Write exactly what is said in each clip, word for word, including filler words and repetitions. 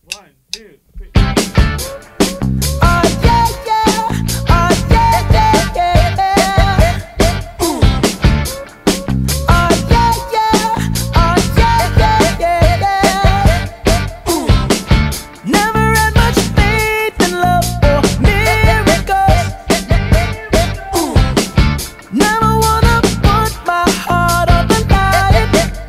One, two, three. Oh yeah, yeah. Oh yeah, yeah, yeah. Ooh. Oh yeah, yeah. Oh yeah, yeah, yeah. Ooh. Never had much faith in love or miracles. Ooh. Never wanna put my heart on the line.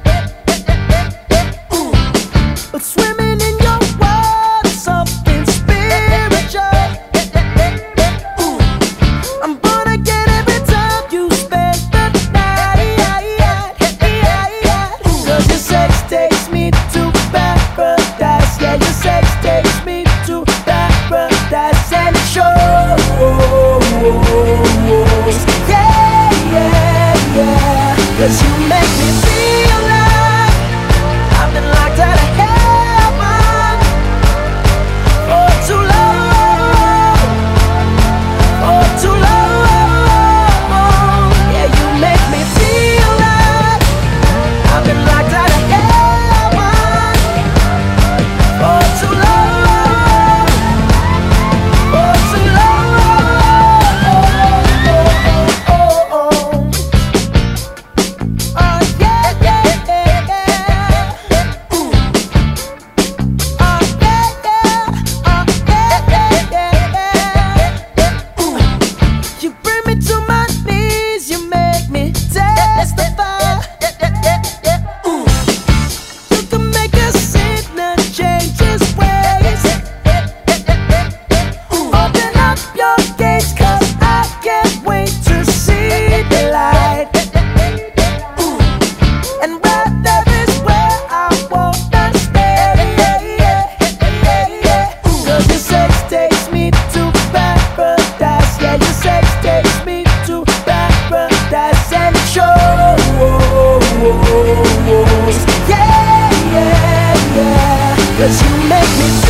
Ooh. But swimming in your world is something spiritual. Ooh. I'm gonna get every time you spend the night. Cause your sex takes me to paradise. Yeah, your sex takes me to paradise. And it shows. Yeah, yeah, yeah. Cause you make me feel like I've been locked out of heaven for too long, for too long. Yeah, you make me feel like I've been locked out of heaven for too long, for too long. Oh, oh, oh. Oh yeah, yeah, yeah, yeah. Ooh. Oh yeah, yeah. Oh yeah, yeah, yeah. Ooh. You bring me to my knees, you make me testify. Ooh. You can make a sinner change his ways. Ooh. Open up your gates, 'cause I can't wait to see the light. Ooh. And right there is where I wanna stay. Cause your sex takes me to paradise. Yeah, your sex takes me to paradise. And it shows. Yeah, yeah, yeah. Cause you make me